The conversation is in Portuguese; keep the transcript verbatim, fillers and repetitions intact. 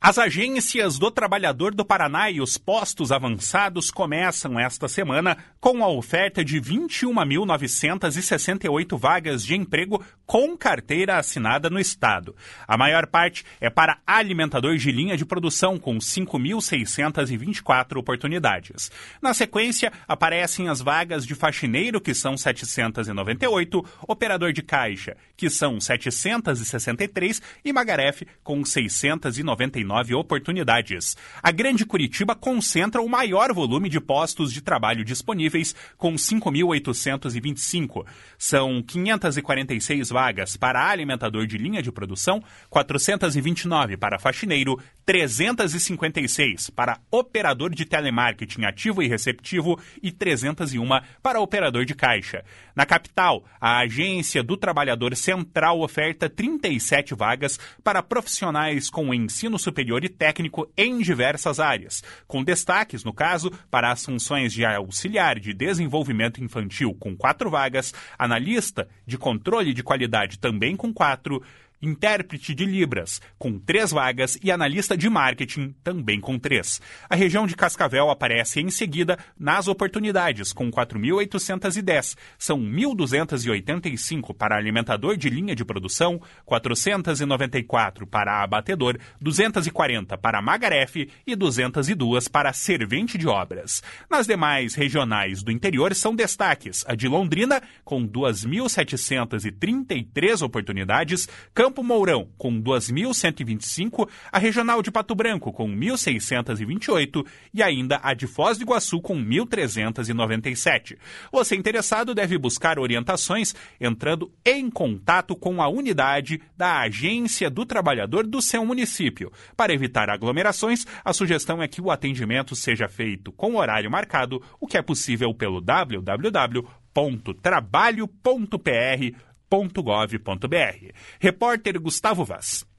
As agências do Trabalhador do Paraná e os postos avançados começam esta semana com a oferta de vinte e uma mil novecentas e sessenta e oito vagas de emprego com carteira assinada no Estado. A maior parte é para alimentadores de linha de produção, com cinco mil seiscentas e vinte e quatro oportunidades. Na sequência, aparecem as vagas de faxineiro, que são setecentas e noventa e oito, operador de caixa, que são setecentas e sessenta e três, e Magarefe, com seiscentas e noventa e nove oportunidades. A Grande Curitiba concentra o maior volume de postos de trabalho disponíveis, com cinco mil oitocentos e vinte e cinco. São quinhentas e quarenta e seis vagas para alimentador de linha de produção, quatrocentas e vinte e nove para faxineiro, trezentas e cinquenta e seis para operador de telemarketing ativo e receptivo e trezentas e uma para operador de caixa. Na capital, a Agência do Trabalhador Central oferta trinta e sete vagas para profissionais com ensino superior e técnico em diversas áreas, com destaques, no caso, para as funções de auxiliar de desenvolvimento infantil, com quatro vagas, analista de controle de qualidade, também com quatro, intérprete de Libras, com três vagas, e analista de marketing, também com três. A região de Cascavel aparece em seguida nas oportunidades, com quatro mil oitocentas e dez. São mil duzentas e oitenta e cinco para alimentador de linha de produção, quatrocentas e noventa e quatro para abatedor, duzentas e quarenta para Magarefe e duzentas e duas para servente de obras. Nas demais regionais do interior são destaques a de Londrina, com duas mil setecentas e trinta e três oportunidades, Campo Mourão, com duas mil cento e vinte e cinco, a regional de Pato Branco, com mil seiscentas e vinte e oito, e ainda a de Foz do Iguaçu, com mil trezentas e noventa e sete. Você interessado deve buscar orientações entrando em contato com a unidade da Agência do Trabalhador do seu município. Para evitar aglomerações, a sugestão é que o atendimento seja feito com horário marcado, o que é possível pelo w w w ponto trabalho ponto p r ponto gov ponto b r. Repórter Gustavo Vaz.